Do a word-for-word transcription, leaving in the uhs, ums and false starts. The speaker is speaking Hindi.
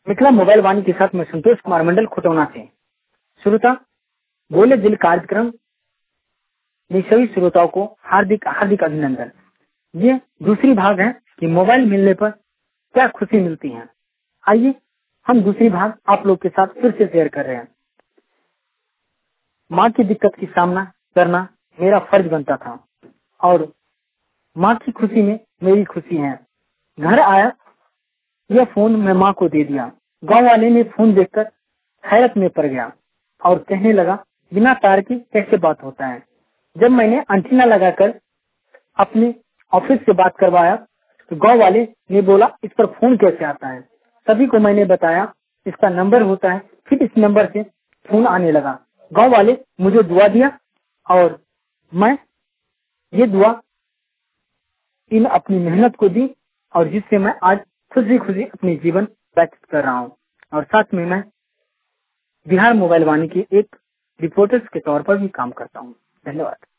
मिथिला मोबाइल वाणी के साथ मैं संतोष कुमार मंडल खुटौना से। श्रोता बोले दिल कार्यक्रम में सभी श्रोताओं को हार्दिक हार्दिक अभिनंदन। ये दूसरी भाग है कि मोबाइल मिलने पर क्या खुशी मिलती है। आइए हम दूसरी भाग आप लोग के साथ फिर से शेयर कर रहे हैं। माँ की दिक्कत की सामना करना मेरा फर्ज बनता था और माँ की खुशी में मेरी खुशी है। घर आया यह फोन मैं माँ को दे दिया। गांव वाले ने फोन देखकर हैरत में पड़ गया और कहने लगा बिना तार की कैसे बात होता है। जब मैंने एंटीना लगाकर अपने ऑफिस से बात करवाया तो गांव वाले ने बोला इस पर फोन कैसे आता है। सभी को मैंने बताया इसका नंबर होता है, फिर इस नंबर से फोन आने लगा। गांव वाले मुझे दुआ दिया और मैं ये दुआ इन अपनी मेहनत को दी और जिससे मैं आज खुशी खुशी अपनी जीवन व्यतीत कर रहा हूँ। और साथ में मैं बिहार मोबाइल वाणी के एक रिपोर्टर के तौर पर भी काम करता हूँ। धन्यवाद।